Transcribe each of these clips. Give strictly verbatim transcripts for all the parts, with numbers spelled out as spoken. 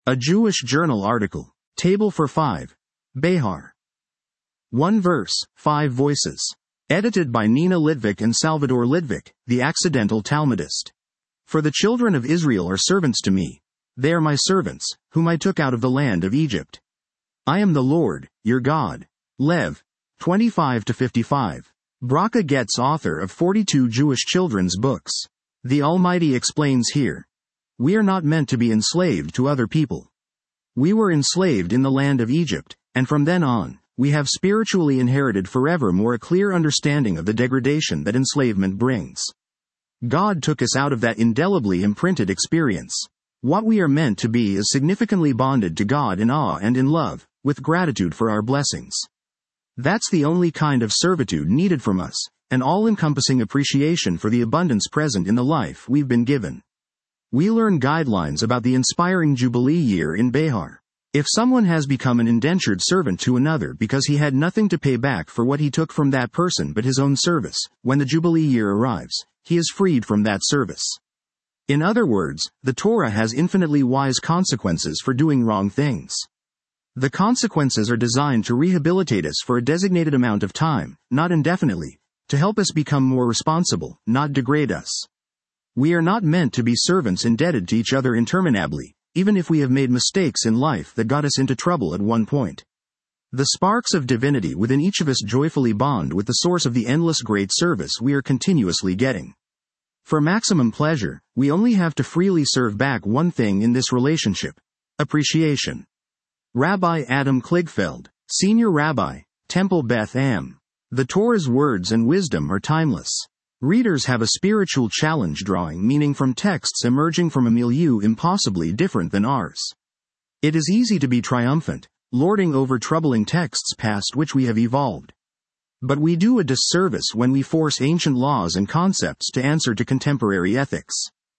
A Jewish Journal article. Table for five. Behar. One verse, five voices. Edited by Nina Litvak and Salvador Litvak, the accidental Talmudist. For the children of Israel are servants to me. They are my servants, whom I took out of the land of Egypt. I am the Lord, your God. Lev. twenty-five to fifty-five. Bracha Getz, author of forty-two Jewish children's books. The Almighty explains here. We are not meant to be enslaved to other people. We were enslaved in the land of Egypt, and from then on, we have spiritually inherited forevermore a clear understanding of the degradation that enslavement brings. God took us out of that indelibly imprinted experience. What we are meant to be is significantly bonded to God in awe and in love, with gratitude for our blessings. That's the only kind of servitude needed from us, an all-encompassing appreciation for the abundance present in the life we've been given. We learn guidelines about the inspiring Jubilee year in Behar. If someone has become an indentured servant to another because he had nothing to pay back for what he took from that person but his own service, when the Jubilee year arrives, he is freed from that service. In other words, the Torah has infinitely wise consequences for doing wrong things. The consequences are designed to rehabilitate us for a designated amount of time, not indefinitely, to help us become more responsible, not degrade us. We are not meant to be servants indebted to each other interminably, even if we have made mistakes in life that got us into trouble at one point. The sparks of divinity within each of us joyfully bond with the source of the endless great service we are continuously getting. For maximum pleasure, we only have to freely serve back one thing in this relationship: appreciation. Rabbi Adam Kligfeld, Senior Rabbi, Temple Beth Am. The Torah's words and wisdom are timeless. Readers have a spiritual challenge drawing meaning from texts emerging from a milieu impossibly different than ours. It is easy to be triumphant, lording over troubling texts past which we have evolved. But we do a disservice when we force ancient laws and concepts to answer to contemporary ethics.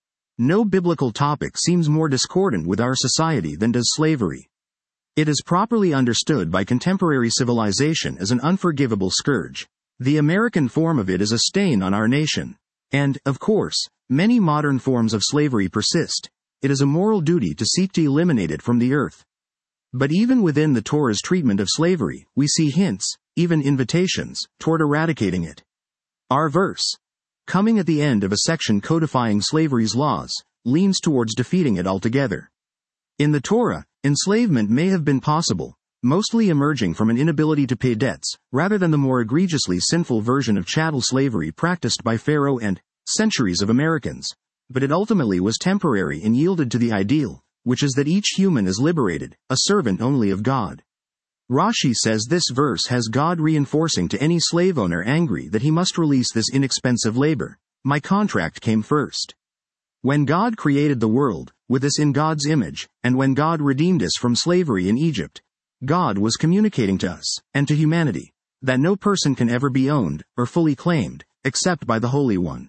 No biblical topic seems more discordant with our society than does slavery. It is properly understood by contemporary civilization as an unforgivable scourge. The American form of it is a stain on our nation. And, of course, many modern forms of slavery persist. It is a moral duty to seek to eliminate it from the earth. But even within the Torah's treatment of slavery, we see hints, even invitations, toward eradicating it. Our verse, coming at the end of a section codifying slavery's laws, leans towards defeating it altogether. In the Torah, enslavement may have been possible, mostly emerging from an inability to pay debts, rather than the more egregiously sinful version of chattel slavery practiced by Pharaoh and centuries of Americans. But it ultimately was temporary and yielded to the ideal, which is that each human is liberated, a servant only of God. Rashi says this verse has God reinforcing to any slave owner angry that he must release this inexpensive labor. My contract came first. When God created the world, with us in God's image, and when God redeemed us from slavery in Egypt, God was communicating to us, and to humanity, that no person can ever be owned, or fully claimed, except by the Holy One.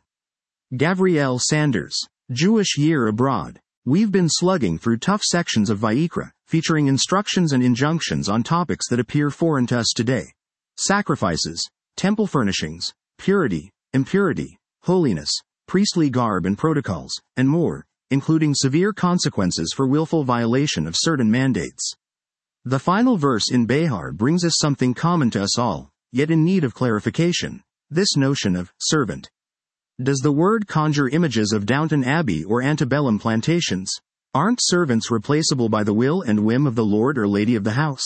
Gavriel Sanders, Jewish Year Abroad. We've been slugging through tough sections of Vayikra, featuring instructions and injunctions on topics that appear foreign to us today. Sacrifices, temple furnishings, purity, impurity, holiness, priestly garb and protocols, and more, including severe consequences for willful violation of certain mandates. The final verse in Behar brings us something common to us all, yet in need of clarification: this notion of servant. Does the word conjure images of Downton Abbey or antebellum plantations? Aren't servants replaceable by the will and whim of the lord or lady of the house?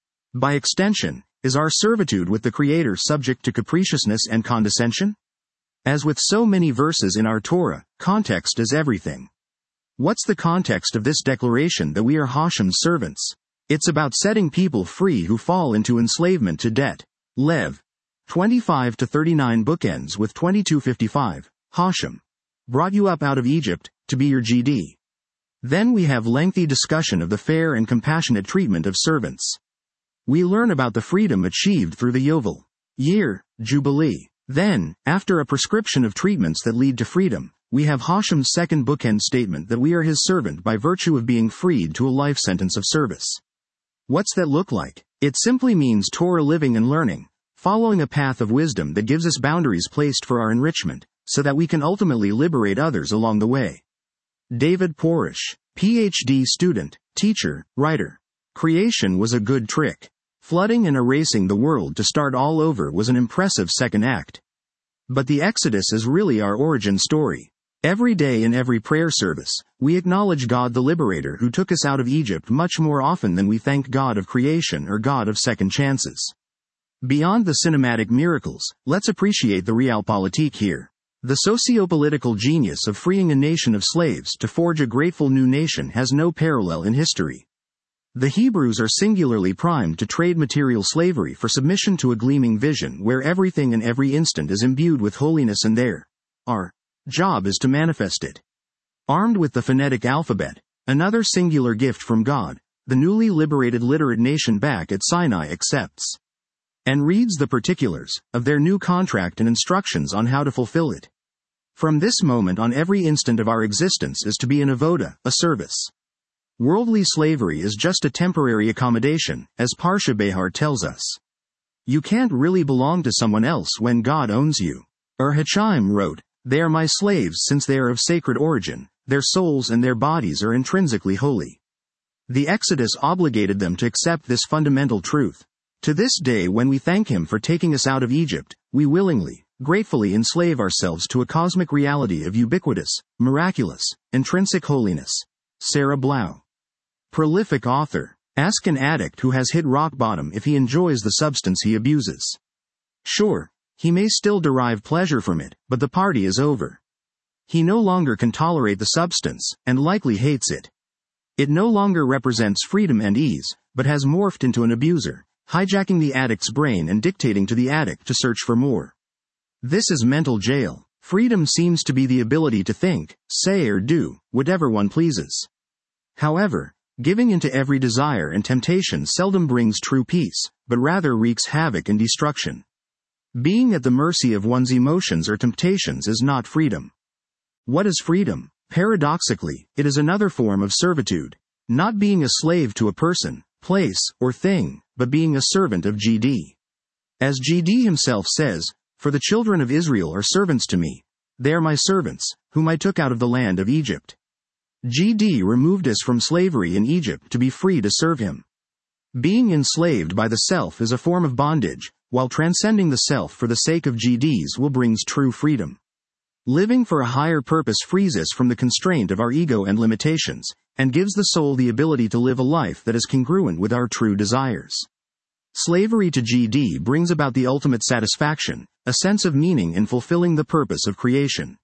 By extension, is our servitude with the Creator subject to capriciousness and condescension? As with so many verses in our Torah, context is everything. What's the context of this declaration that we are Hashem's servants? It's about setting people free who fall into enslavement to debt. Lev. twenty-five to thirty-nine bookends with twenty-two fifty-five. Hashem brought you up out of Egypt to be your G D. Then we have lengthy discussion of the fair and compassionate treatment of servants. We learn about the freedom achieved through the Yovel year, Jubilee. Then, after a prescription of treatments that lead to freedom, we have Hashem's second bookend statement that we are his servant by virtue of being freed to a life sentence of service. What's that look like? It simply means Torah living and learning, following a path of wisdom that gives us boundaries placed for our enrichment, so that we can ultimately liberate others along the way. David Porish, P H D student, Teacher, writer. Creation was a good trick. Flooding and erasing the world to start all over was an impressive second act. But the Exodus is really our origin story. Every day in every prayer service, we acknowledge God the Liberator who took us out of Egypt much more often than we thank God of creation or God of second chances. Beyond the cinematic miracles, let's appreciate the realpolitik here. The socio-political genius of freeing a nation of slaves to forge a grateful new nation has no parallel in history. The Hebrews are singularly primed to trade material slavery for submission to a gleaming vision where everything and every instant is imbued with holiness, and their our job is to manifest it. Armed with the phonetic alphabet, another singular gift from God, the newly liberated literate nation back at Sinai accepts and reads the particulars of their new contract and instructions on how to fulfill it. From this moment on, every instant of our existence is to be an avoda, a service. Worldly slavery is just a temporary accommodation, as Parsha Behar tells us. You can't really belong to someone else when God owns you. Ur Hachaim wrote, "They are my slaves since they are of sacred origin, their souls and their bodies are intrinsically holy." The Exodus obligated them to accept this fundamental truth. To this day, when we thank Him for taking us out of Egypt, we willingly, gratefully enslave ourselves to a cosmic reality of ubiquitous, miraculous, intrinsic holiness. Sarah Blau. Prolific author. Ask an addict who has hit rock bottom if he enjoys the substance he abuses. Sure, he may still derive pleasure from it, but the party is over. He no longer can tolerate the substance, and likely hates it. It no longer represents freedom and ease, but has morphed into an abuser, hijacking the addict's brain and dictating to the addict to search for more. This is mental jail. Freedom seems to be the ability to think, say or do whatever one pleases. However, giving into every desire and temptation seldom brings true peace, but rather wreaks havoc and destruction. Being at the mercy of one's emotions or temptations is not freedom. What is freedom? Paradoxically, it is another form of servitude. Not being a slave to a person, place, or thing, but being a servant of G D. As G D himself says, "For the children of Israel are servants to me. They are my servants, whom I took out of the land of Egypt." G D removed us from slavery in Egypt to be free to serve Him. Being enslaved by the self is a form of bondage, while transcending the self for the sake of G D's will brings true freedom. Living for a higher purpose frees us from the constraint of our ego and limitations, and gives the soul the ability to live a life that is congruent with our true desires. Slavery to G D brings about the ultimate satisfaction, a sense of meaning in fulfilling the purpose of creation.